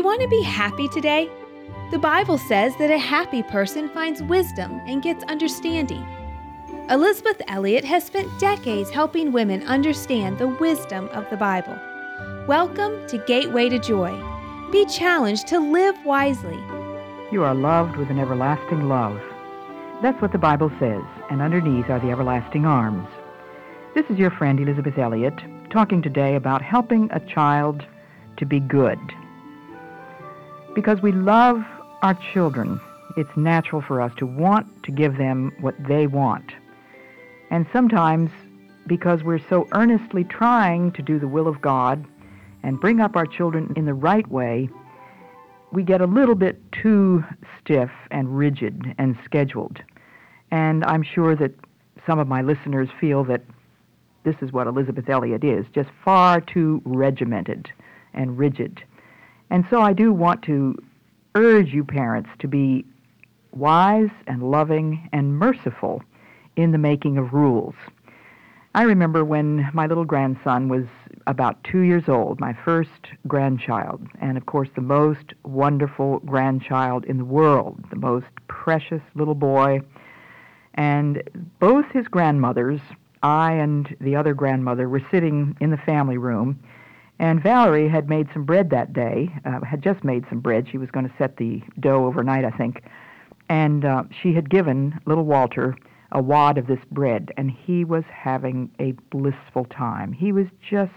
want to be happy today? The Bible says that a happy person finds wisdom and gets understanding. Elizabeth Elliot has spent decades helping women understand the wisdom of the Bible. Welcome to Gateway to Joy. Be challenged to live wisely. You are loved with an everlasting love. That's what the Bible says, and underneath are the everlasting arms. This is your friend Elizabeth Elliot, talking today about helping a child to be good. Because we love our children, it's natural for us to want to give them what they want. And sometimes, because we're so earnestly trying to do the will of God and bring up our children in the right way, we get a little bit too stiff and rigid and scheduled. And I'm sure that some of my listeners feel that this is what Elizabeth Elliot is, just far too regimented and rigid. And so I do want to urge you parents to be wise and loving and merciful in the making of rules. I remember when my little grandson was about 2 years old, my first grandchild, and of course the most wonderful grandchild in the world, the most precious little boy. And both his grandmothers, I and the other grandmother, were sitting in the family room, and Valerie had made some bread that day, had just made some bread. She was going to set the dough overnight, I think, and she had given little Walter a wad of this bread, and he was having a blissful time. He was just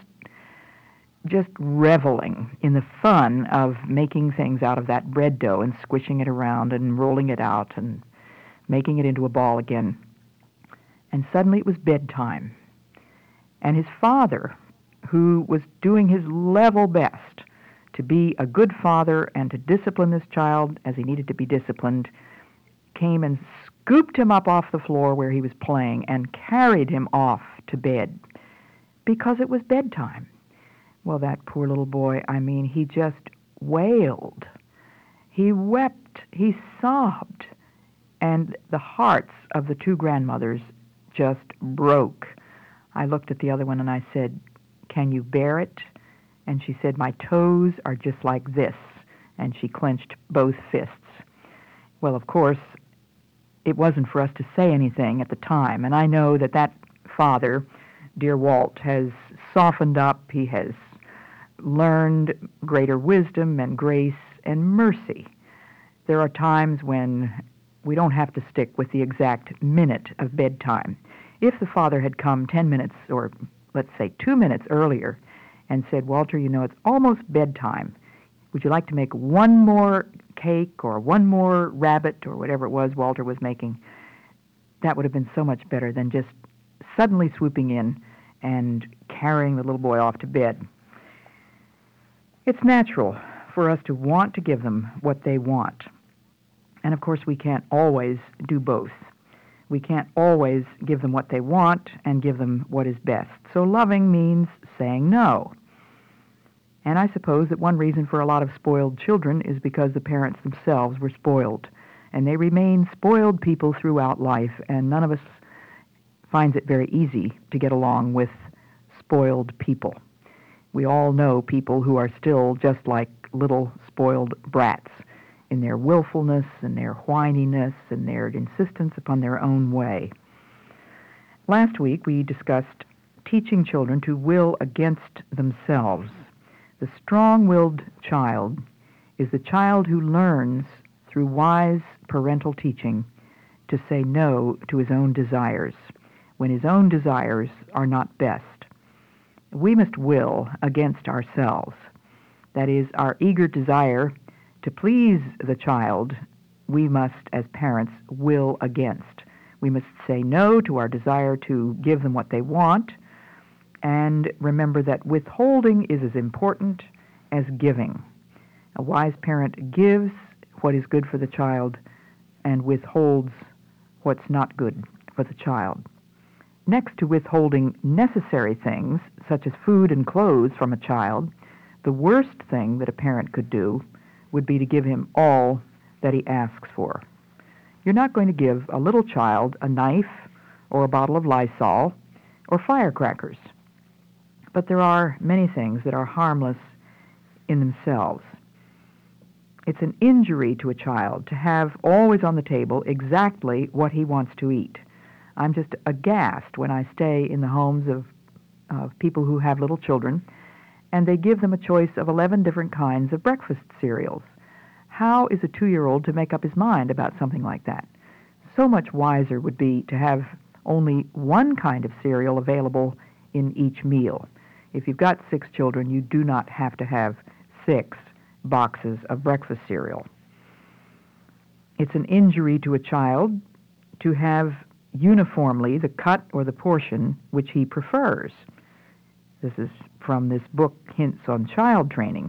reveling in the fun of making things out of that bread dough and squishing it around and rolling it out and making it into a ball again. And suddenly it was bedtime. And his father, who was doing his level best to be a good father and to discipline this child as he needed to be disciplined, came and scooped him up off the floor where he was playing and carried him off to bed because it was bedtime. Well, that poor little boy, he just wailed. He wept, he sobbed, and the hearts of the two grandmothers just broke. I looked at the other one and I said, "Can you bear it?" And she said, "My toes are just like this." And she clenched both fists. Well, of course, it wasn't for us to say anything at the time. And I know that father, dear Walt, has softened up. He has learned greater wisdom and grace and mercy. There are times when we don't have to stick with the exact minute of bedtime. If the father had come 10 minutes or let's say 2 minutes earlier and said, "Walter, it's almost bedtime. Would you like to make one more cake or one more rabbit," or whatever it was Walter was making, that would have been so much better than just suddenly swooping in and carrying the little boy off to bed. It's natural for us to want to give them what they want. And of course, we can't always do both. We can't always give them what they want and give them what is best. So loving means saying no. And I suppose that one reason for a lot of spoiled children is because the parents themselves were spoiled. And they remain spoiled people throughout life, and none of us finds it very easy to get along with spoiled people. We all know people who are still just like little spoiled brats in their willfulness and their whininess and their insistence upon their own way. Last week we discussed teaching children to will against themselves. The strong-willed child is the child who learns through wise parental teaching to say no to his own desires when his own desires are not best. We must will against ourselves. That is, our eager desire to please the child, we must, as parents, will against. We must say no to our desire to give them what they want, and remember that withholding is as important as giving. A wise parent gives what is good for the child and withholds what's not good for the child. Next to withholding necessary things, such as food and clothes from a child, the worst thing that a parent could do would be to give him all that he asks for. You're not going to give a little child a knife or a bottle of Lysol or firecrackers. But there are many things that are harmless in themselves. It's an injury to a child to have always on the table exactly what he wants to eat. I'm just aghast when I stay in the homes of people who have little children, and they give them a choice of 11 different kinds of breakfast cereals. How is a 2-year-old to make up his mind about something like that? So much wiser would be to have only one kind of cereal available in each meal. If you've got 6 children, you do not have to have 6 boxes of breakfast cereal. It's an injury to a child to have uniformly the cut or the portion which he prefers. This is from this book, Hints on Child Training.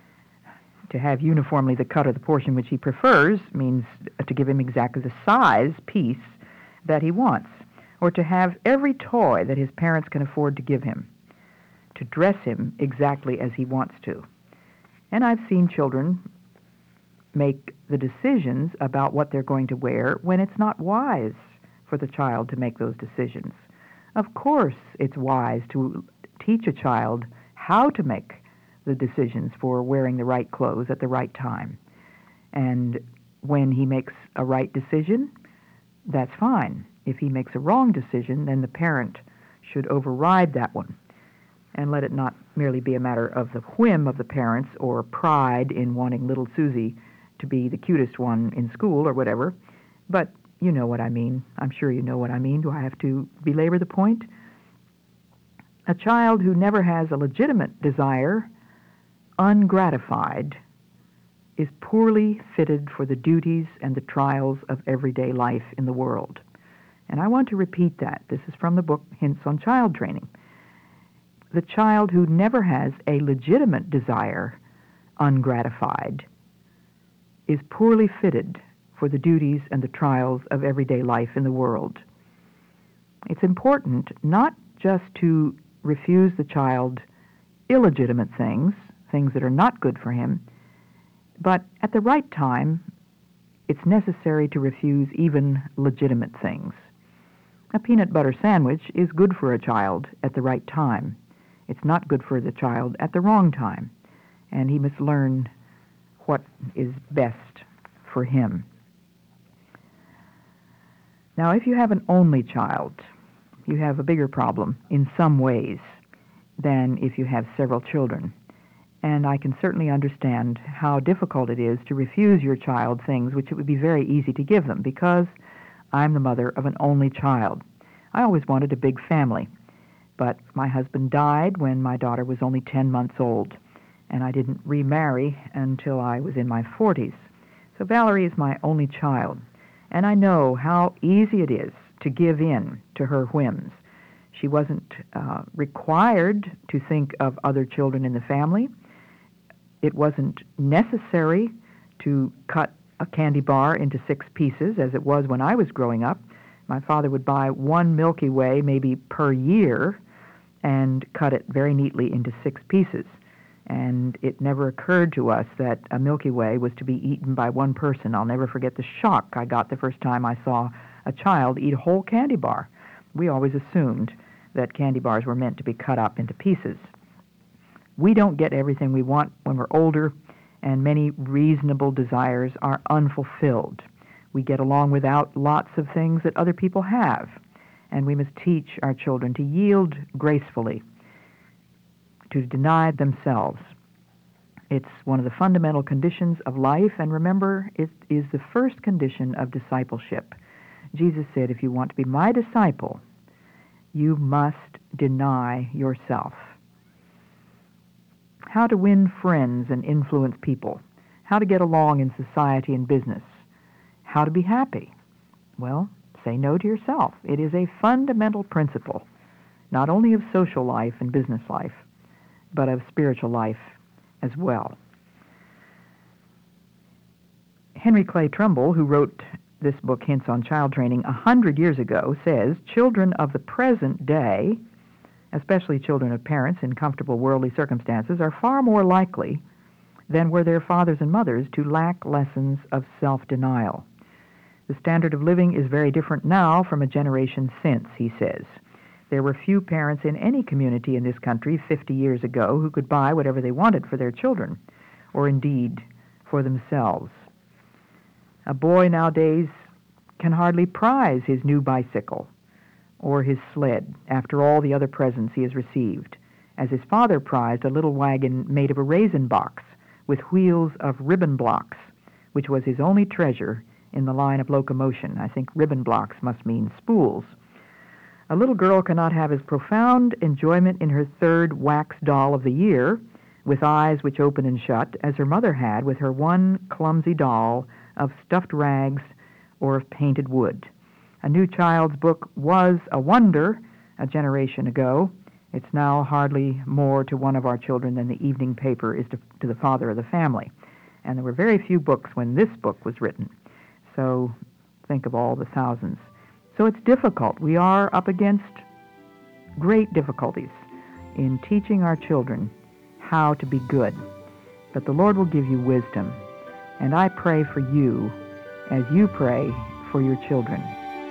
To have uniformly the cut or the portion which he prefers means to give him exactly the size piece that he wants, or to have every toy that his parents can afford to give him, to dress him exactly as he wants to. And I've seen children make the decisions about what they're going to wear when it's not wise for the child to make those decisions. Of course, it's wise to teach a child how to make the decisions for wearing the right clothes at the right time. And when he makes a right decision, that's fine. If he makes a wrong decision, then the parent should override that one and let it not merely be a matter of the whim of the parents or pride in wanting little Susie to be the cutest one in school or whatever. But you know what I mean. I'm sure you know what I mean. Do I have to belabor the point? A child who never has a legitimate desire, ungratified, is poorly fitted for the duties and the trials of everyday life in the world. And I want to repeat that. This is from the book Hints on Child Training. The child who never has a legitimate desire, ungratified, is poorly fitted for the duties and the trials of everyday life in the world. It's important not just to refuse the child illegitimate things that are not good for him, but at the right time, it's necessary to refuse even legitimate things. A peanut butter sandwich is good for a child at the right time. It's not good for the child at the wrong time, and he must learn what is best for him. Now, if you have an only child, you have a bigger problem in some ways than if you have several children. And I can certainly understand how difficult it is to refuse your child things which it would be very easy to give them, because I'm the mother of an only child. I always wanted a big family, but my husband died when my daughter was only 10 months old, and I didn't remarry until I was in my 40s. So Valerie is my only child, and I know how easy it is to give in to her whims. She wasn't required to think of other children in the family. It wasn't necessary to cut a candy bar into 6 pieces, as it was when I was growing up. My father would buy one Milky Way maybe per year and cut it very neatly into 6 pieces. And it never occurred to us that a Milky Way was to be eaten by one person. I'll never forget the shock I got the first time I saw a child eat a whole candy bar. We always assumed that candy bars were meant to be cut up into pieces. We don't get everything we want when we're older, and many reasonable desires are unfulfilled. We get along without lots of things that other people have, and we must teach our children to yield gracefully, to deny themselves. It's one of the fundamental conditions of life, and remember, it is the first condition of discipleship. Jesus said, if you want to be my disciple, you must deny yourself. How to win friends and influence people. How to get along in society and business. How to be happy. Well, say no to yourself. It is a fundamental principle, not only of social life and business life, but of spiritual life as well. Henry Clay Trumbull, who wrote this book, Hints on Child Training, 100 years ago, says, children of the present day, especially children of parents in comfortable worldly circumstances, are far more likely than were their fathers and mothers to lack lessons of self-denial. The standard of living is very different now from a generation since, he says. There were few parents in any community in this country 50 years ago who could buy whatever they wanted for their children, or indeed for themselves. A boy nowadays can hardly prize his new bicycle or his sled after all the other presents he has received, as his father prized a little wagon made of a raisin box with wheels of ribbon blocks, which was his only treasure in the line of locomotion. I think ribbon blocks must mean spools. A little girl cannot have as profound enjoyment in her third wax doll of the year, with eyes which open and shut, as her mother had with her one clumsy doll of stuffed rags or of painted wood. A new child's book was a wonder a generation ago. It's now hardly more to one of our children than the evening paper is to the father of the family. And there were very few books when this book was written. So think of all the thousands. So it's difficult. We are up against great difficulties in teaching our children how to be good. But the Lord will give you wisdom. And I pray for you as you pray for your children.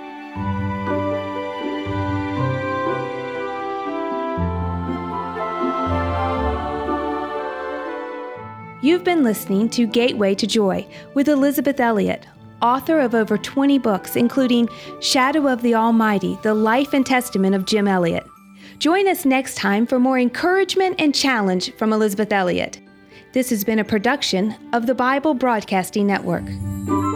You've been listening to Gateway to Joy with Elisabeth Elliot, author of over 20 books, including Shadow of the Almighty, The Life and Testament of Jim Elliot. Join us next time for more encouragement and challenge from Elisabeth Elliot. This has been a production of the Bible Broadcasting Network.